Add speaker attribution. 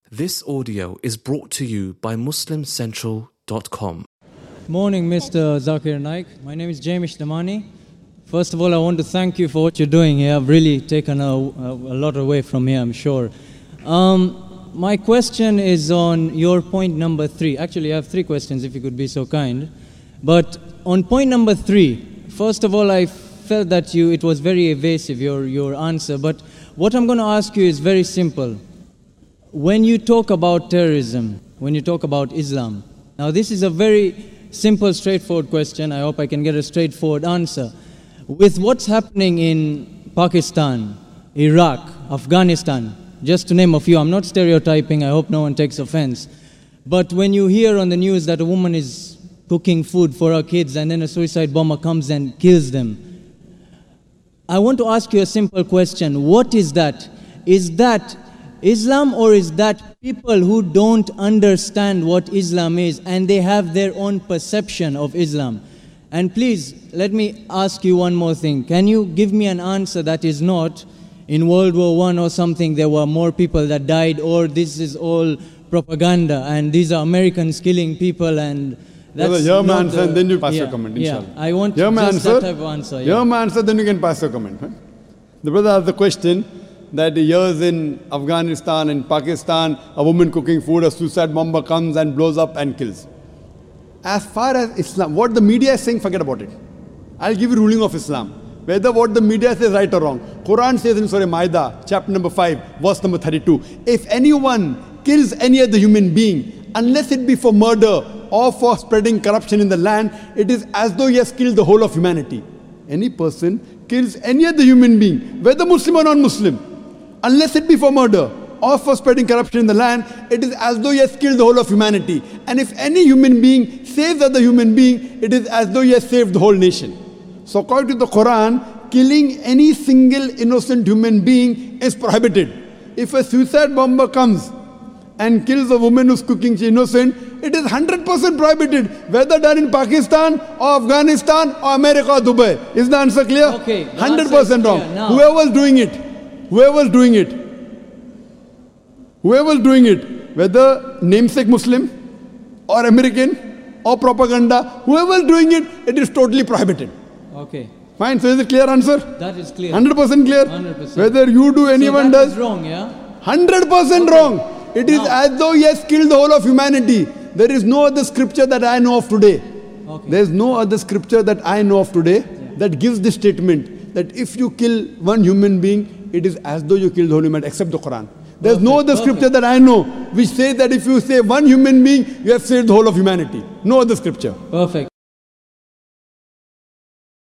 Speaker 1: This audio is brought to you by MuslimCentral.com.
Speaker 2: Morning, Mr. Zakir Naik. My name is Jamish Damani. First of all, I want to thank you for what you're doing here. I've really taken a lot away from here, I'm sure. My question is on your point number 3. Actually, I have 3 questions, if you could be so kind. But on point number 3, first of all, I felt that it was very evasive, your answer. But what I'm going to ask you is very simple. When you talk about terrorism, when you talk about Islam, now this is a very simple, straightforward question. I hope I can get a straightforward answer. With what's happening in Pakistan, Iraq, Afghanistan, just to name a few, I'm not stereotyping, I hope no one takes offense. But when you hear on the news that a woman is cooking food for her kids and then a suicide bomber comes and kills them, I want to ask you a simple question. What is that? Is that Islam, or is that people who don't understand what Islam is and they have their own perception of Islam? And please, let me ask you one more thing. Can you give me an answer that is not, in World War I or something, there were more people that died, or this is all propaganda and these are Americans killing people, and that's
Speaker 3: hear my answer and then you pass your comment, inshallah.
Speaker 2: Yeah, I want
Speaker 3: hear
Speaker 2: just that type of answer.
Speaker 3: Hear my answer, then you can pass your comment. Right? The brother asked the question that years in Afghanistan and Pakistan, a woman cooking food, a suicide bomber comes and blows up and kills. As far as Islam, what the media is saying, forget about it. I'll give you ruling of Islam. Whether what the media says right or wrong. Quran says in Surah Ma'idah, chapter number 5, verse number 32, if anyone kills any other human being, unless it be for murder or for spreading corruption in the land, it is as though he has killed the whole of humanity. Any person kills any other human being, whether Muslim or non-Muslim, unless it be for murder or for spreading corruption in the land, it is as though he has killed the whole of humanity. And if any human being saves other human being, it is as though he has saved the whole nation. So according to the Quran, killing any single innocent human being is prohibited. If a suicide bomber comes and kills a woman who's cooking, she's innocent, it is 100% prohibited, whether done in Pakistan or Afghanistan or America or Dubai. Is the answer clear?
Speaker 2: Okay.
Speaker 3: 100% wrong. Whoever's doing it, whether namesake Muslim or American or propaganda, whoever's doing it, it is totally prohibited.
Speaker 2: Okay.
Speaker 3: Fine, so is it clear answer?
Speaker 2: That is clear.
Speaker 3: 100% clear?
Speaker 2: 100%.
Speaker 3: Whether you do, anyone
Speaker 2: so that
Speaker 3: does.
Speaker 2: Is wrong, yeah?
Speaker 3: 100% wrong. It is as though he has killed the whole of humanity. There is no other scripture that I know of today.
Speaker 2: Okay.
Speaker 3: There is no other scripture that I know of today that gives this statement that if you kill one human being, it is as though you killed the whole humanity, except the Quran. There is no other scripture that I know which says that if you save one human being, you have saved the whole of humanity. No other scripture.
Speaker 2: Perfect.